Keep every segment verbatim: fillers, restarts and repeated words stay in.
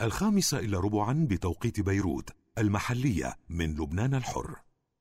الخامسة إلا ربعا بتوقيت بيروت المحلية من لبنان الحر.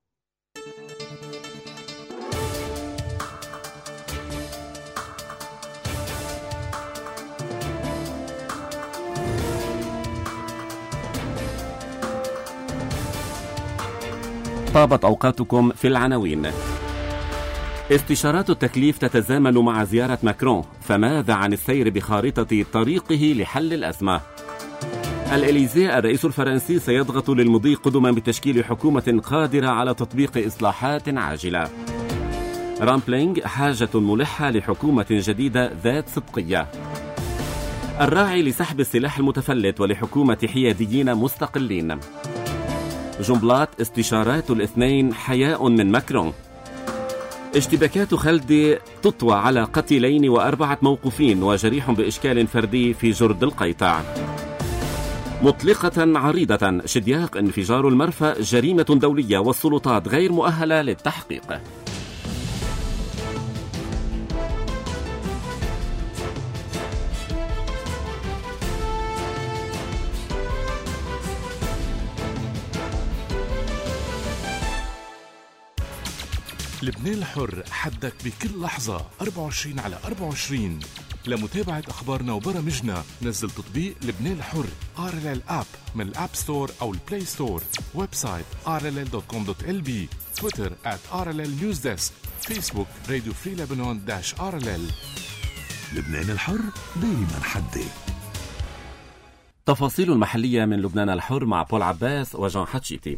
طابت أوقاتكم في العناوين. استشارات التكليف تتزامن مع زيارة ماكرون، فماذا عن السير بخارطة طريقه لحل الأزمة؟ الإليزيه الرئيس الفرنسي سيضغط للمضي قدما بتشكيل حكومة قادرة على تطبيق إصلاحات عاجلة. رامبلينغ حاجة ملحة لحكومة جديدة ذات صدقية. الراعي لسحب السلاح المتفلت ولحكومة حياديين مستقلين. جنبلاط استشارات الاثنين حياء من ماكرون. اشتباكات خلد تطوى على قتيلين وأربعة موقوفين وجريح بإشكال فردي في جرد القيطع. مطلقة عريضة شدياق انفجار المرفأ جريمة دولية والسلطات غير مؤهلة للتحقيق. لبنان الحر، حدك بكل لحظة أربعة وعشرين على أربعة وعشرين. لمتابعة أخبارنا وبرامجنا نزل تطبيق لبنان الحر آر إل إل آب من الآب ستور أو البلاي ستور. ويب سايت آر إل إل دوت كوم دوت إل بي. تويتر آت آر إل إل نيوز ديسك. فيسبوك راديو فري لبنان داش آر إل إل. لبنان الحر دايما حدي. تفاصيل المحلية من لبنان الحر مع بول عباس وجان حتشيتي.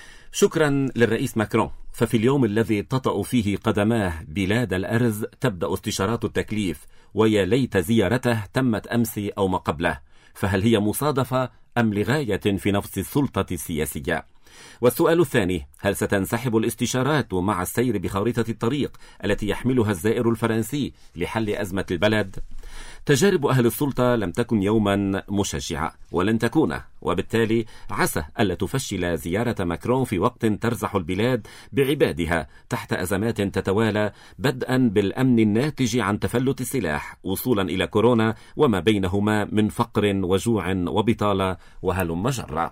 شكرا للرئيس ماكرون. ففي اليوم الذي تطأ فيه قدماه بلاد الأرز تبدأ استشارات التكليف، ويا ليت زيارته تمت أمس أو ما قبله. فهل هي مصادفة أم لغاية في نفس السلطة السياسية؟ والسؤال الثاني، هل ستنسحب الاستشارات مع السير بخارطة الطريق التي يحملها الزائر الفرنسي لحل أزمة البلد؟ تجارب أهل السلطة لم تكن يوما مشجعة ولن تكون، وبالتالي عسى ألا تفشل زيارة ماكرون في وقت ترزح البلاد بعبادها تحت أزمات تتوالى، بدءا بالأمن الناتج عن تفلت السلاح وصولا إلى كورونا وما بينهما من فقر وجوع وبطالة وهلم جرة.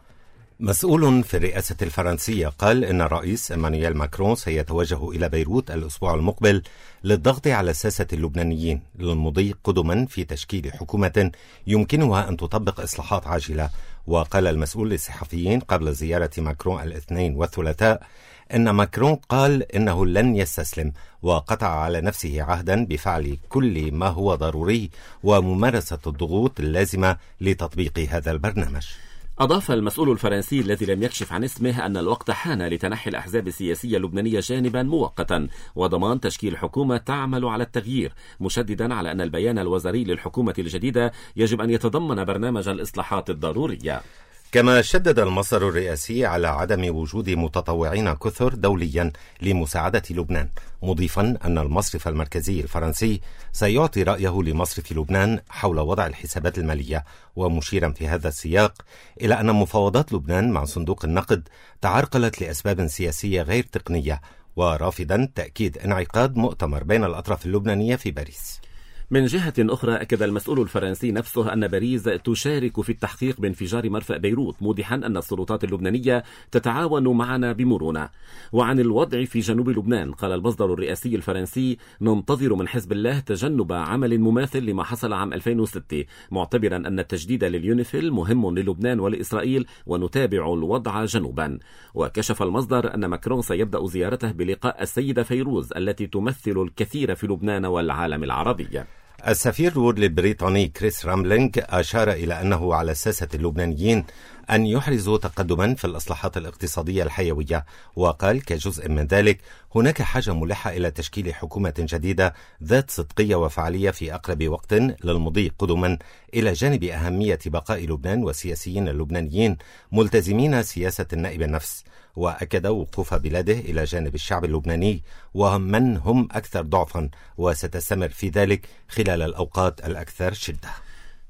مسؤول في الرئاسة الفرنسية قال إن الرئيس إيمانويل ماكرون سيتوجه إلى بيروت الأسبوع المقبل للضغط على الساسة اللبنانيين للمضي قدما في تشكيل حكومة يمكنها أن تطبق إصلاحات عاجلة. وقال المسؤول للصحفيين قبل زيارة ماكرون الاثنين والثلاثاء إن ماكرون قال إنه لن يستسلم، وقطع على نفسه عهدا بفعل كل ما هو ضروري وممارسة الضغوط اللازمة لتطبيق هذا البرنامج. أضاف المسؤول الفرنسي الذي لم يكشف عن اسمه أن الوقت حان لتنحي الأحزاب السياسية اللبنانية جانبا مؤقتا وضمان تشكيل حكومة تعمل على التغيير، مشددا على أن البيان الوزاري للحكومة الجديدة يجب أن يتضمن برنامج الإصلاحات الضرورية. كما شدد المصدر الرئاسي على عدم وجود متطوعين كثر دوليا لمساعدة لبنان، مضيفا أن المصرف المركزي الفرنسي سيعطي رأيه لمصرف لبنان حول وضع الحسابات المالية، ومشيرا في هذا السياق إلى أن مفاوضات لبنان مع صندوق النقد تعرقلت لأسباب سياسية غير تقنية، ورافضا تأكيد انعقاد مؤتمر بين الأطراف اللبنانية في باريس. من جهة أخرى، أكد المسؤول الفرنسي نفسه أن باريس تشارك في التحقيق بانفجار مرفأ بيروت، موضحا أن السلطات اللبنانية تتعاون معنا بمرونة. وعن الوضع في جنوب لبنان قال المصدر الرئاسي الفرنسي: ننتظر من حزب الله تجنب عمل مماثل لما حصل عام ألفين وستة، معتبرا أن التجديد لليونيفيل مهم للبنان ولإسرائيل، ونتابع الوضع جنوبا. وكشف المصدر أن ماكرون سيبدأ زيارته بلقاء السيدة فيروز التي تمثل الكثير في لبنان والعالم العربي. السفير البريطاني كريس رامبلينغ أشار إلى أنه على الساسة اللبنانيين أن يحرزوا تقدما في الإصلاحات الاقتصادية الحيوية، وقال كجزء من ذلك هناك حاجة ملحة إلى تشكيل حكومة جديدة ذات صدقية وفعالية في أقرب وقت للمضي قدما، إلى جانب أهمية بقاء لبنان والسياسيين اللبنانيين ملتزمين سياسة النائب النفس. وأكد وقوف بلاده إلى جانب الشعب اللبناني ومن هم أكثر ضعفا، وستستمر في ذلك خلال الأوقات الأكثر شدة.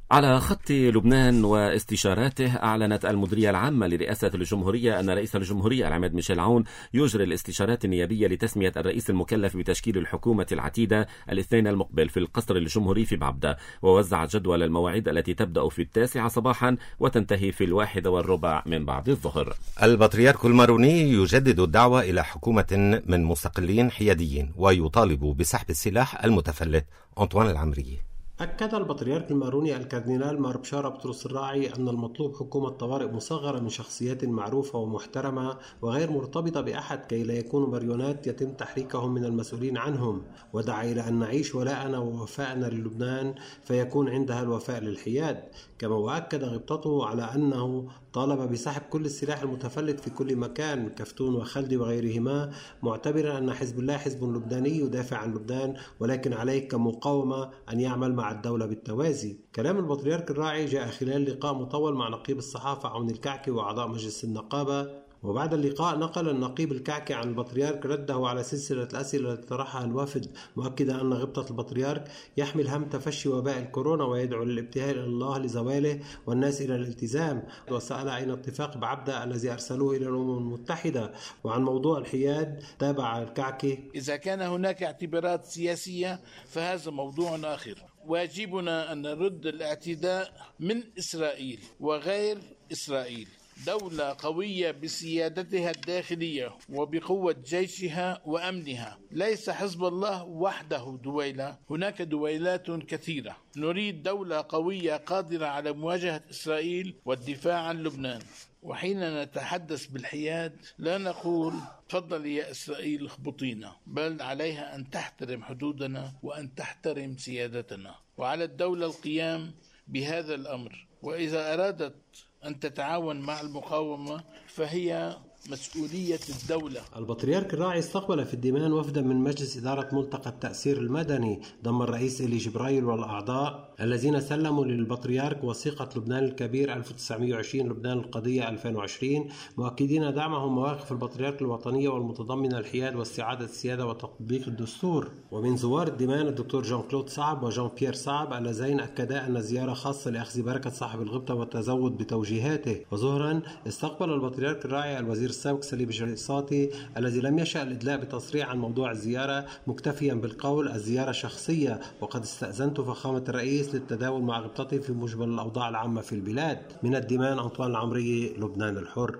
على خط لبنان واستشاراته، أعلنت المديرية العامة لرئاسة الجمهورية أن رئيس الجمهورية العماد ميشيل عون يجري الاستشارات النيابية لتسمية الرئيس المكلف بتشكيل الحكومة العتيدة الاثنين المقبل في القصر الجمهوري في بعبدة، ووزع جدول المواعيد التي تبدأ في التاسعة صباحا وتنتهي في الواحدة والربع من بعد الظهر. البطريرك الماروني يجدد الدعوة إلى حكومة من مستقلين حياديين ويطالب بسحب السلاح المتفلت. أنطوان العمري. أكد البطريرك الماروني الكاردينال مار بشارة بطرس الراعي أن المطلوب حكومة طوارئ مصغرة من شخصيات معروفة ومحترمة وغير مرتبطة بأحد كي لا يكونوا مريونات يتم تحريكهم من المسؤولين عنهم، ودعا إلى أن نعيش ولاءنا ووفاءنا للبنان فيكون عندها الوفاء للحياد. كما وأكد غبطته على أنه طالب بسحب كل السلاح المتفلت في كل مكان كفتون وخلدي وغيرهما، معتبرا أن حزب الله حزب لبناني يدافع عن لبنان، ولكن عليه كمقاومة أن يعمل مع الدولة بالتوازي. كلام البطريرك الراعي جاء خلال لقاء مطول مع نقيب الصحافة عون الكعكي وأعضاء مجلس النقابة، وبعد اللقاء نقل النقيب الكعكي عن البطريرك رده على سلسلة الأسئلة التي طرحها الوفد، مؤكدا أن غبطة البطريرك يحمل هم تفشي وباء الكورونا ويدعو للابتهال إلى الله لزواله والناس إلى الالتزام، وسأل أين اتفاق بعبدة الذي أرسلوه إلى الأمم المتحدة. وعن موضوع الحياد تابع الكعكي: إذا كان هناك اعتبارات سياسية فهذا موضوع آخر، واجبنا أن نرد الاعتداء من إسرائيل وغير إسرائيل. دولة قوية بسيادتها الداخلية وبقوة جيشها وأمنها، ليس حزب الله وحده دويلة، هناك دويلات كثيرة. نريد دولة قوية قادرة على مواجهة إسرائيل والدفاع عن لبنان. وحين نتحدث بالحياد لا نقول تفضل يا إسرائيل اخبطينا، بل عليها أن تحترم حدودنا وأن تحترم سيادتنا، وعلى الدولة القيام بهذا الأمر. وإذا أرادت أن تتعاون مع المقاومة فهي مسؤولية الدولة. البطريرك الراعي استقبل في الدمام وفدا من مجلس إدارة ملتقى التأثير المدني ضم الرئيس إلي جبرائيل والأعضاء الذين سلموا للبطريرك وثيقة لبنان الكبير ألف وتسعمائة وعشرين لبنان القضية ألفين وعشرين، مؤكدين دعمهم مواقف البطريرك الوطنية والمتضمنة الحياد واستعادة السيادة وتطبيق الدستور. ومن زوار الدمام الدكتور جان كلود صعب وجان بيير صعب اللذين أكدا أن الزيارة خاصة لأخذ بركة صاحب الغبطة والتزود بتوجيهاته. وظهرا استقبل البطريرك الراعي الوزير السابق سليم الجريصاتي الذي لم يشأ الإدلاء بتصريح عن موضوع الزيارة، مكتفيا بالقول الزيارة شخصية، وقد استأذنت فخامة الرئيس للتداول مع غبطته في مجمل الأوضاع العامة في البلاد. من الدمام أنطوان العمري، لبنان الحر.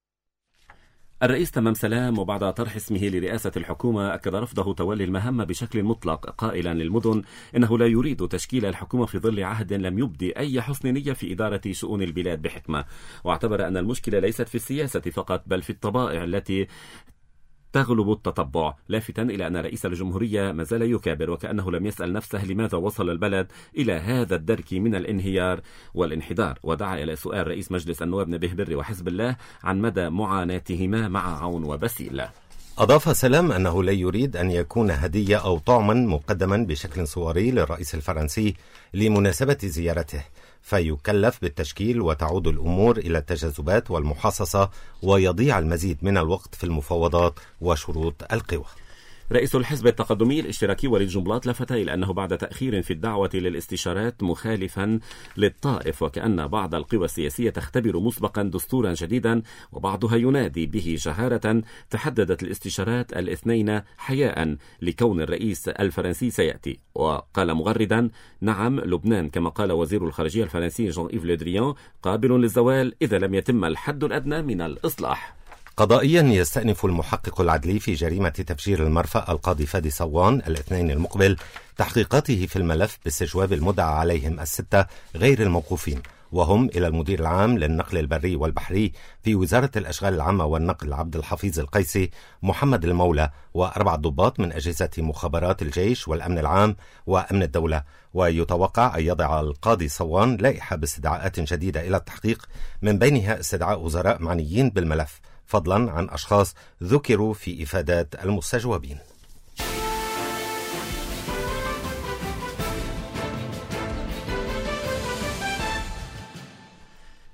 الرئيس تمام سلام وبعد طرح اسمه لرئاسة الحكومة أكد رفضه تولي المهمة بشكل مطلق، قائلا للمدن إنه لا يريد تشكيل الحكومة في ظل عهد لم يبدي أي حسن نية في إدارة شؤون البلاد بحكمة، واعتبر أن المشكلة ليست في السياسة فقط بل في الطبائع التي تغلب التطبع، لافتا إلى أن رئيس الجمهورية ما زال يكابر وكأنه لم يسأل نفسه لماذا وصل البلد إلى هذا الدرك من الانهيار والانحدار، ودعا إلى سؤال رئيس مجلس النواب نبيه بري وحزب الله عن مدى معاناتهما مع عون وبسيل. أضاف سلام أنه لا يريد أن يكون هدية أو طعما مقدما بشكل صوري للرئيس الفرنسي لمناسبة زيارته، فيكلف بالتشكيل وتعود الأمور إلى التجاذبات والمحاصصة ويضيع المزيد من الوقت في المفاوضات وشروط القوى. رئيس الحزب التقدمي الاشتراكي وليد جنبلاط لفت إلى أنه بعد تأخير في الدعوة للاستشارات مخالفا للطائف، وكأن بعض القوى السياسية تختبر مسبقا دستورا جديدا وبعضها ينادي به جهارة، تحددت الاستشارات الاثنين حياء لكون الرئيس الفرنسي سيأتي. وقال مغردا: نعم، لبنان كما قال وزير الخارجية الفرنسي جان إيف لو دريان قابل للزوال إذا لم يتم الحد الأدنى من الإصلاح. قضائيا يستأنف المحقق العدلي في جريمة تفجير المرفأ القاضي فادي صوان الاثنين المقبل تحقيقاته في الملف باستجواب المدعى عليهم الستة غير الموقوفين، وهم إلى المدير العام للنقل البري والبحري في وزارة الأشغال العامة والنقل عبد الحفيظ القيسي، محمد المولى، وأربع ضباط من أجهزة مخابرات الجيش والأمن العام وأمن الدولة. ويتوقع أن يضع القاضي صوان لائحة باستدعاءات جديدة إلى التحقيق، من بينها استدعاء وزراء معنيين بالملف، فضلا عن أشخاص ذكروا في إفادات المستجوبين.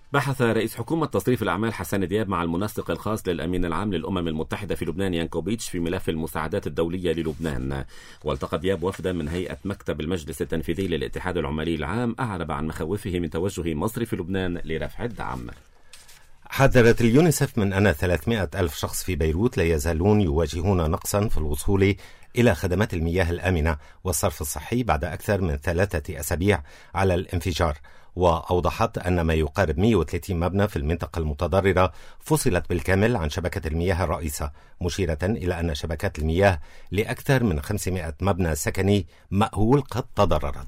بحث رئيس حكومة تصريف الأعمال حسن دياب مع المنسق الخاص للأمين العام للأمم المتحدة في لبنان يانكوفيتش في ملف المساعدات الدولية للبنان. والتقى دياب وفدا من هيئة مكتب المجلس التنفيذي للاتحاد العمالي العام أعرب عن مخاوفه من توجه مصر في لبنان لرفع الدعم. حذرت اليونيسف من أن ثلاثمائة ألف شخص في بيروت لا يزالون يواجهون نقصا في الوصول إلى خدمات المياه الآمنة والصرف الصحي بعد أكثر من ثلاثة أسابيع على الانفجار. وأوضحت أن ما يقارب مئة وثلاثين مبنى في المنطقة المتضررة فصلت بالكامل عن شبكة المياه الرئيسة، مشيرة إلى أن شبكات المياه لأكثر من خمسمائة مبنى سكني مأهول قد تضررت.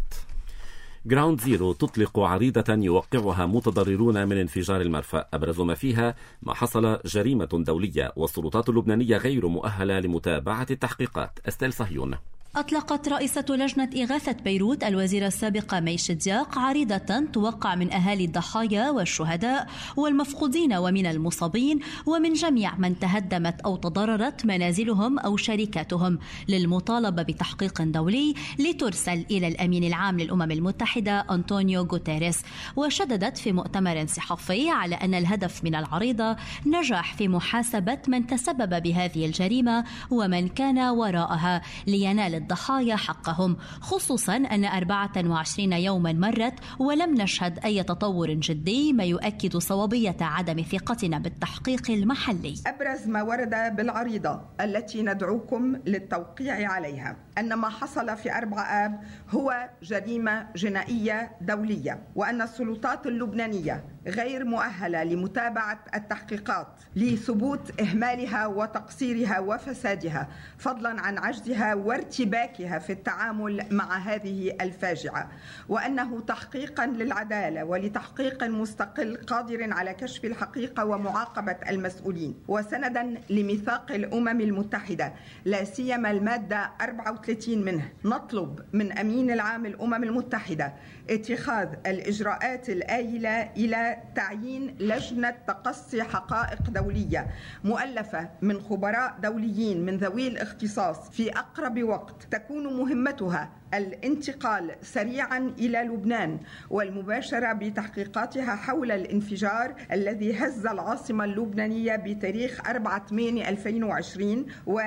جراوند زيرو تطلق عريضة يوقعها متضررون من انفجار المرفأ، أبرز ما فيها ما حصل جريمة دولية والسلطات اللبنانية غير مؤهلة لمتابعة التحقيقات. أستيل صهيون. أطلقت رئيسة لجنة إغاثة بيروت الوزيرة السابقة مي شدياق عريضة توقع من أهالي الضحايا والشهداء والمفقودين ومن المصابين ومن جميع من تهدمت أو تضررت منازلهم أو شركاتهم للمطالبة بتحقيق دولي لترسل إلى الأمين العام للأمم المتحدة أنطونيو غوتيريس. وشددت في مؤتمر صحفي على أن الهدف من العريضة نجاح في محاسبة من تسبب بهذه الجريمة ومن كان وراءها لينال الضحايا حقهم، خصوصا أن أربعة وعشرين يوما مرت ولم نشهد أي تطور جدي، ما يؤكد صوابية عدم ثقتنا بالتحقيق المحلي. أبرز ما ورد بالعريضة التي ندعوكم للتوقيع عليها أن ما حصل في أربعة آب هو جريمة جنائية دولية، وأن السلطات اللبنانية غير مؤهلة لمتابعة التحقيقات لثبوت إهمالها وتقصيرها وفسادها، فضلا عن عجزها وارتباكها في التعامل مع هذه الفاجعة، وأنه تحقيقا للعدالة ولتحقيق مستقل قادر على كشف الحقيقة ومعاقبة المسؤولين، وسندا لميثاق الأمم المتحدة لا سيما المادة أربعة وثلاثين منه، نطلب من أمين العام الأمم المتحدة اتخاذ الإجراءات الآيلة إلى تعيين لجنة تقصي حقائق دولية مؤلفة من خبراء دوليين من ذوي الاختصاص في أقرب وقت، تكون مهمتها الانتقال سريعا إلى لبنان والمباشرة بتحقيقاتها حول الانفجار الذي هز العاصمة اللبنانية بتاريخ أربعة ثمانية ألفين وعشرين،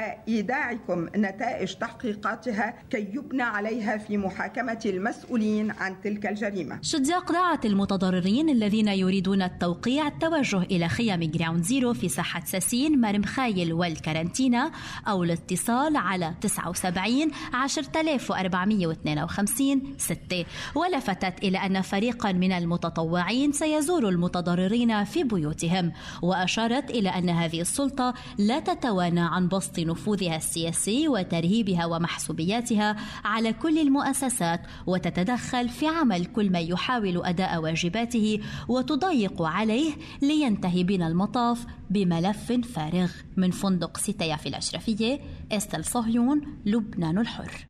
وإيداعكم نتائج تحقيقاتها كي يبنى عليها في محاكمة المسؤولين عن تلك الجريمة. شدياق دعت المتضررين الذين يريدون التوقيع التوجه إلى خيام جراوند زيرو في ساحة ساسين مرمخايل والكارنتينا أو الاتصال على تسعة وسبعين عشرة آلاف وأربعمائة واثنين وخمسين ستة. ولفتت إلى أن فريقا من المتطوعين سيزور المتضررين في بيوتهم، وأشارت إلى أن هذه السلطة لا تتوانى عن بسط نفوذها السياسي وترهيبها ومحسوبياتها على كل المؤسسات، وتتدخل في عمل كل من يحاول أداء واجباته وتضيق عليه لينتهي بنا المطاف بملف فارغ. من فندق ستايا في الأشرفية، أستيل صهيون، لبنان الحر.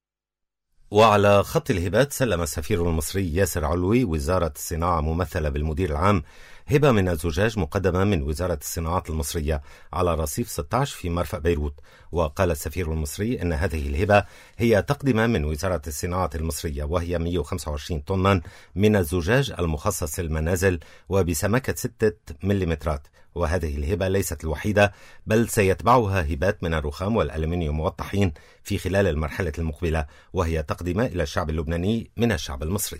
وعلى خط الهبات سلم السفير المصري ياسر علوي وزارة الصناعة ممثلة بالمدير العام هبة من الزجاج مقدمة من وزارة الصناعات المصرية على رصيف ستة عشر في مرفأ بيروت. وقال السفير المصري أن هذه الهبة هي تقدمة من وزارة الصناعات المصرية، وهي مئة وخمسة وعشرين طنا من الزجاج المخصص للمنازل وبسمكة ستة مليمترات. وهذه الهبة ليست الوحيدة، بل سيتبعها هبات من الرخام والألمنيوم والطحين في خلال المرحلة المقبلة، وهي تقدمة إلى الشعب اللبناني من الشعب المصري.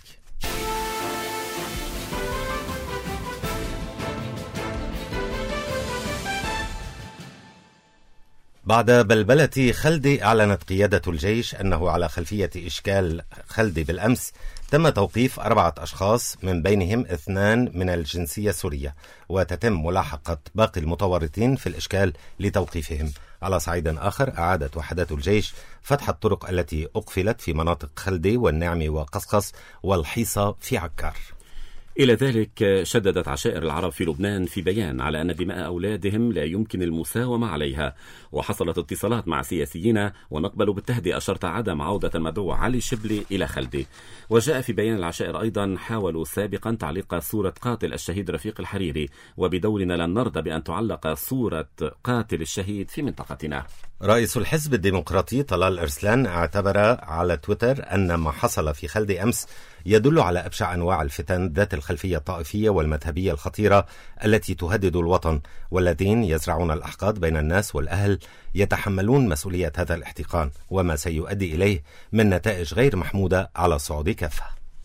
بعد بلبلة خلدي، أعلنت قيادة الجيش أنه على خلفية إشكال خلدي بالأمس تم توقيف أربعة أشخاص من بينهم اثنان من الجنسية السورية، وتتم ملاحقة باقي المتورطين في الإشكال لتوقيفهم. على صعيد آخر، أعادت وحدات الجيش فتح الطرق التي أقفلت في مناطق خلدي والنعمي وقصقص والحيصة في عكار. إلى ذلك شددت عشائر العرب في لبنان في بيان على أن دماء أولادهم لا يمكن المساومة عليها، وحصلت اتصالات مع سياسيين ونقبل بالتهدئة شرط عدم عودة المدعو علي شبلي إلى خلدي. وجاء في بيان العشائر أيضا: حاولوا سابقا تعليق صورة قاتل الشهيد رفيق الحريري، وبدورنا لن نرضى بأن تعلق صورة قاتل الشهيد في منطقتنا. رئيس الحزب الديمقراطي طلال أرسلان اعتبر على تويتر أن ما حصل في خلدي أمس يدل على أبشع أنواع الفتن ذات الخطر الخلفية الطائفية والمذهبية الخطيرة التي تهدد الوطن، والذين يزرعون الأحقاد بين الناس والأهل يتحملون مسؤولية هذا الاحتقان وما سيؤدي إليه من نتائج غير محمودة على الصعود كافة.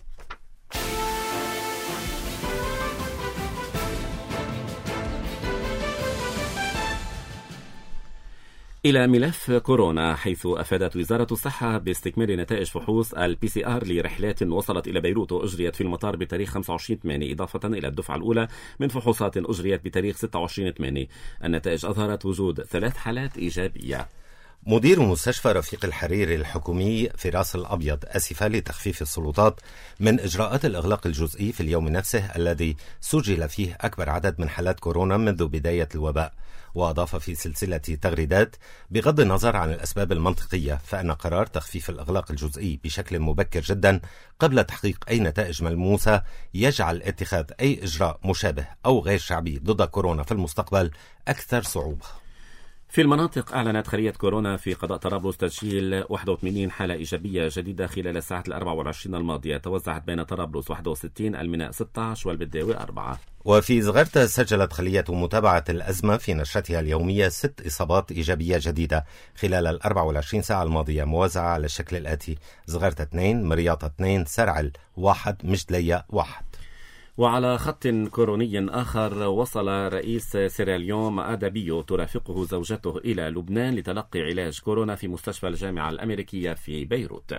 إلى ملف كورونا، حيث أفادت وزارة الصحة باستكمال نتائج فحوص البي سي آر لرحلات وصلت إلى بيروت وأجريت في المطار بتاريخ خمسة وعشرين ثمانية، إضافة إلى الدفعة الأولى من فحوصات أجريت بتاريخ ستة وعشرين ثمانية. النتائج أظهرت وجود ثلاث حالات إيجابية. مدير مستشفى رفيق الحريري الحكومي في راس الأبيض أسف لتخفيف السلطات من إجراءات الإغلاق الجزئي في اليوم نفسه الذي سجل فيه أكبر عدد من حالات كورونا منذ بداية الوباء. وأضاف في سلسلة تغريدات: بغض النظر عن الأسباب المنطقية، فإن قرار تخفيف الإغلاق الجزئي بشكل مبكر جدا قبل تحقيق أي نتائج ملموسة يجعل اتخاذ أي إجراء مشابه أو غير شعبي ضد كورونا في المستقبل أكثر صعوبة. في المناطق، أعلنت خلية كورونا في قضاء طرابلس تسجيل واحد وثمانين حالة إيجابية جديدة خلال الساعات الأربع والعشرين الماضية، توزعت بين طرابلس واحد وستين، الميناء ستة عشر والبداوي أربعة. وفي زغرتة سجلت خلية متابعة الأزمة في نشرتها اليومية ست إصابات إيجابية جديدة خلال الأربع والعشرين ساعة الماضية، موزعة على الشكل الآتي: زغرتة اثنين، مرياطة اثنين، سرعل واحد، مجدلية واحد. وعلى خط كوروني آخر، وصل رئيس سيراليون مآدبيو ترافقه زوجته إلى لبنان لتلقي علاج كورونا في مستشفى الجامعة الأمريكية في بيروت.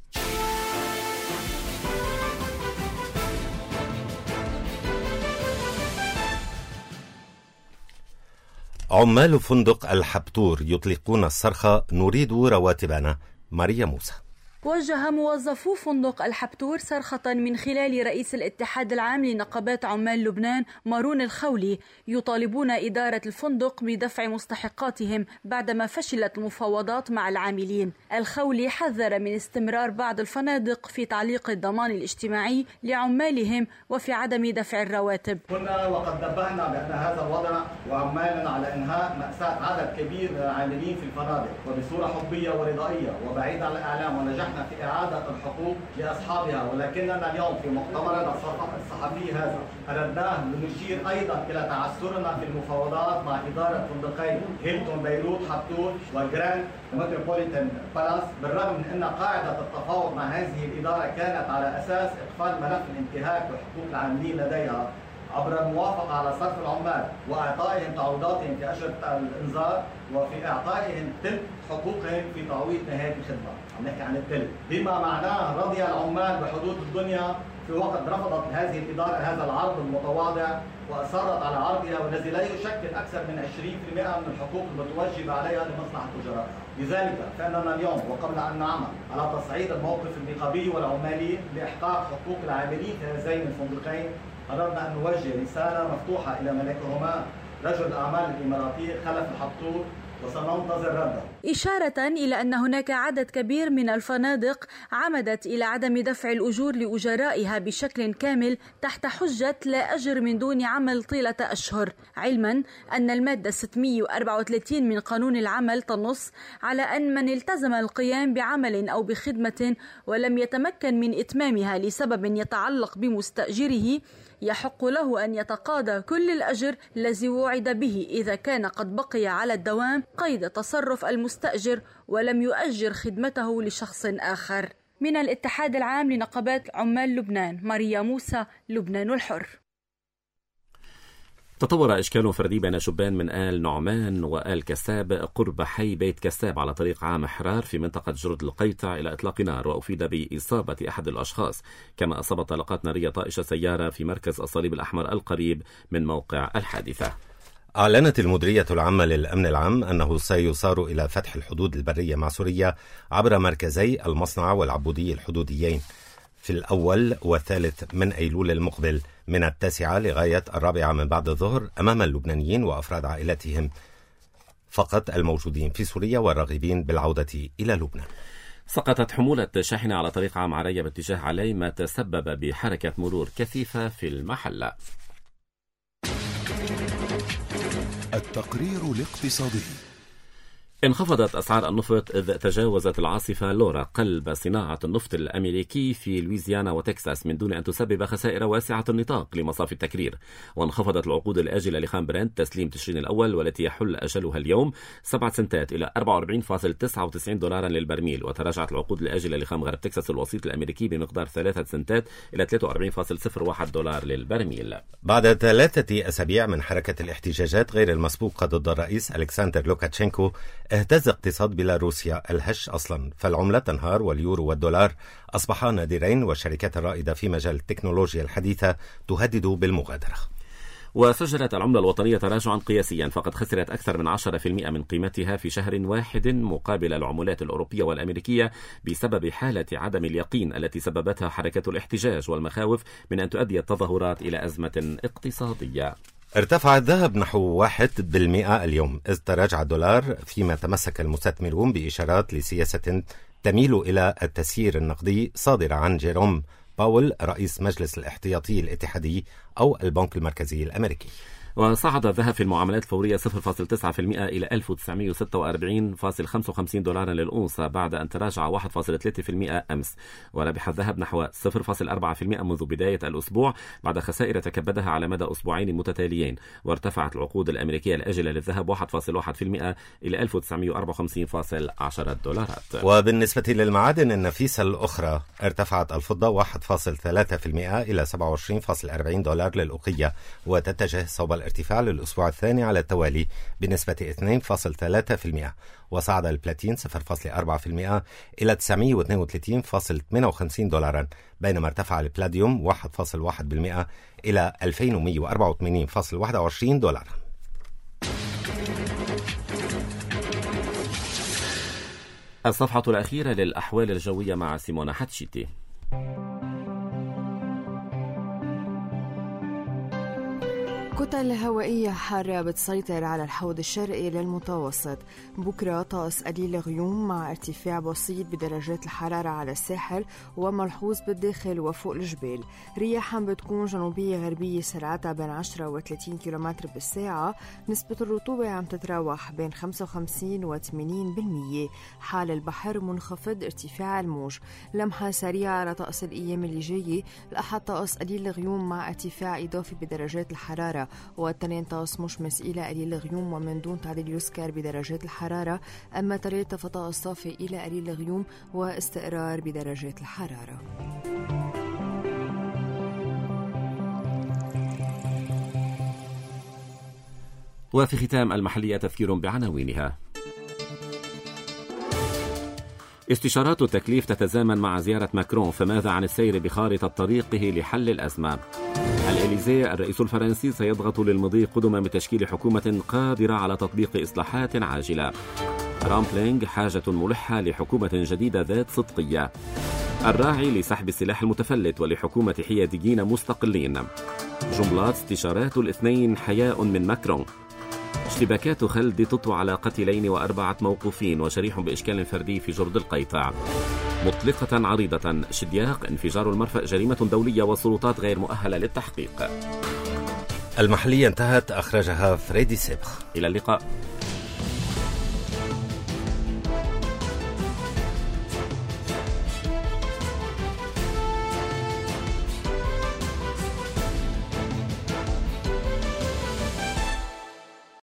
عمال فندق الحبتور يطلقون الصرخة: نريد رواتبنا. ماريا موسى. وجه موظفو فندق الحبتور صرخة من خلال رئيس الاتحاد العام لنقابات عمال لبنان مارون الخولي، يطالبون إدارة الفندق بدفع مستحقاتهم بعدما فشلت المفاوضات مع العاملين. الخولي حذر من استمرار بعض الفنادق في تعليق الضمان الاجتماعي لعمالهم وفي عدم دفع الرواتب. كنا وقد نبهنا بأن هذا الوضع وعمالنا على إنهاء مأساة عدد كبير من العاملين في الفنادق، وبصورة حبية ورضائية وبعيد عن الإعلام، ونجحنا في إعادة الحقوق لأصحابها. ولكننا اليوم في مؤتمرنا الصحفي هذا أردناه لنشير أيضا إلى تعثرنا في المفاوضات مع إدارة فندقين هيلتون بيروت حبتور وجراند متروبوليتان بالاس، بالرغم من أن قاعدة التفاوض مع هذه الإدارة كانت على أساس إقفال ملف الانتهاك بحقوق العاملين لديها عبر الموافقة على صرف العمال وإعطائهم تعويضاتهم في أشرطة الإنذار وفي إعطائهم تلك حقوقهم في تعويض نهاية الخدمة. عم نحكي عن التلك، بما معناه رضي العمال بحدود الدنيا في وقت رفضت هذه الإدارة هذا العرض المتواضع وأصرت على عرضها، والذي لا يشكل أكثر من عشرين بالمئة من الحقوق المتوجبة عليها لمصلحة تجارتها. لذلك فإننا اليوم وقبل أن نعمل على تصعيد الموقف النقابي والعمالي لإحقاق حقوق العاملين في هذين الفندقين، قررنا أن نوجه رسالة مفتوحة إلى ملكهما رجل الأعمال الإماراتي خلف الحبتور، وسننتظر رده. إشارة إلى أن هناك عدد كبير من الفنادق عمدت إلى عدم دفع الأجور لأجرائها بشكل كامل تحت حجة لا أجر من دون عمل طيلة أشهر، علما أن المادة ستمئة وأربعة وثلاثين من قانون العمل تنص على أن من التزم القيام بعمل أو بخدمة ولم يتمكن من إتمامها لسبب يتعلق بمستأجره يحق له أن يتقاضى كل الأجر الذي وعد به إذا كان قد بقي على الدوام قيد تصرف المستأجر ولم يؤجر خدمته لشخص آخر. من الاتحاد العام لنقابات عمال لبنان، ماريا موسى، لبنان الحر. تطور إشكال فردي بين شبان من آل نعمان وآل كساب قرب حي بيت كساب على طريق عام حرار في منطقة جرد القيطع إلى إطلاق نار، وأفيد بإصابة أحد الأشخاص، كما أصابت طلقات نارية طائشة سيارة في مركز الصليب الأحمر القريب من موقع الحادثة. أعلنت المديرية العامة للأمن العام أنه سيصار إلى فتح الحدود البرية مع سوريا عبر مركزي المصنع والعبودي الحدوديين في الأول والثالث من أيلول المقبل من التاسعة لغاية الرابعة من بعد الظهر، أمام اللبنانيين وأفراد عائلتهم فقط الموجودين في سوريا والراغبين بالعودة إلى لبنان. سقطت حمولة شاحنة على طريق عام عرية باتجاه علي، ما تسبب بحركة مرور كثيفة في المحلة. التقرير الاقتصادي. انخفضت أسعار النفط إذ تجاوزت العاصفة لورا قلب صناعة النفط الأمريكي في لويزيانا وتكساس من دون أن تسبب خسائر واسعة النطاق لمصافي التكرير. وانخفضت العقود الآجلة لخام برنت تسليم تشرين الأول والتي يحل أجلها اليوم سبعة سنتات إلى أربعة وأربعين فاصلة تسعة وتسعين دولارا للبرميل. وتراجعت العقود الآجلة لخام غرب تكساس الوسيط الأمريكي بمقدار ثلاثة سنتات إلى ثلاثة وأربعين فاصلة صفر واحد دولار للبرميل. بعد ثلاثة أسابيع من حركة الاحتجاجات غير المسبوقة ضد الرئيس ألكسندر لوكاتشينكو، اهتز اقتصاد بيلاروسيا الهش أصلا، فالعملة تنهار واليورو والدولار أصبحا نادرين، والشركات الرائدة في مجال التكنولوجيا الحديثة تهدد بالمغادرة. وسجلت العملة الوطنية تراجعا قياسيا، فقد خسرت أكثر من عشرة بالمئة من قيمتها في شهر واحد مقابل العملات الأوروبية والأمريكية بسبب حالة عدم اليقين التي سببتها حركة الاحتجاج والمخاوف من أن تؤدي التظاهرات إلى أزمة اقتصادية. ارتفع الذهب نحو واحد بالمئة اليوم، إذ تراجع الدولار، فيما تمسك المستثمرون بإشارات لسياسة تميل إلى التسيير النقدي صادرة عن جيروم باول رئيس مجلس الاحتياطي الاتحادي أو البنك المركزي الأمريكي. وصعد الذهب في المعاملات الفورية صفر فاصلة تسعة بالمئة إلى ألف وتسعمئة وستة وأربعين فاصلة خمسة وخمسين دولارا للأونصة بعد أن تراجع واحد فاصلة ثلاثة بالمئة أمس. وربح الذهب نحو صفر فاصلة أربعة بالمئة منذ بداية الأسبوع بعد خسائر تكبدها على مدى أسبوعين متتاليين. وارتفعت العقود الأمريكية الآجلة للذهب واحد فاصلة واحد بالمئة إلى ألف وتسعمئة وأربعة وخمسين فاصلة عشرة دولارات. وبالنسبة للمعادن النفيسة الأخرى، ارتفعت الفضة واحد فاصلة ثلاثة بالمئة إلى سبعة وعشرين فاصلة أربعين دولار للأوقية، وتتجه صوب الارتفاع للأسبوع الثاني على التوالي بنسبة اثنين فاصلة ثلاثة بالمئة. وصعد البلاتين صفر فاصلة أربعة بالمئة إلى تسعمئة واثنين وثلاثين فاصلة ثمانية وخمسين دولارا، بينما ارتفع البلاديوم واحد فاصلة واحد بالمئة إلى ألفين ومئة وأربعة وثمانين فاصلة واحد وعشرين دولارا. الصفحة الأخيرة للأحوال الجوية مع سيمونا حتشيتي. كتل هوائية حارة بتسيطر على الحوض الشرقي للمتوسط. بكرة طقس قليل غيوم مع ارتفاع بسيط بدرجات الحرارة على الساحل وملحوظ بالداخل وفوق الجبال. رياح بتكون جنوبية غربية سرعتها بين عشرة وثلاثين كيلومتر بالساعة. نسبة الرطوبة عم تتراوح بين خمسة وخمسين وثمانين بالمئة. حال البحر منخفض، ارتفاع الموج. لمحة سريعة على طقس الأيام اللي جاية. الأحد طقس قليل غيوم مع ارتفاع إضافي بدرجات الحرارة، والتنين طقس مشمس إلى قليل غيوم ومن دون تعديل يذكر بدرجات الحرارة. أما تلاتة فطقس صافي إلى قليل غيوم واستقرار بدرجات الحرارة. وفي ختام المحلية تذكير بعناوينها. استشارات التكليف تتزامن مع زيارة ماكرون، فماذا عن السير بخارطة طريقه لحل الأزمة؟ الإليزيه الرئيس الفرنسي سيضغط للمضي قدما بتشكيل حكومة قادرة على تطبيق إصلاحات عاجلة. رامبلينغ حاجة ملحة لحكومة جديدة ذات صدقية. الراعي لسحب السلاح المتفلت ولحكومة حياديين مستقلين. جملات استشارات الاثنين حياء من ماكرون. اشتباكات خلد تطوى على قتيلين وأربعة موقوفين وشريح بإشكال فردي في جرد القيطع. مطلقة عريضة، شدياق انفجار المرفأ جريمة دولية والسلطات غير مؤهلة للتحقيق. المحلية انتهت، أخرجها فريدي سيبخ. إلى اللقاء.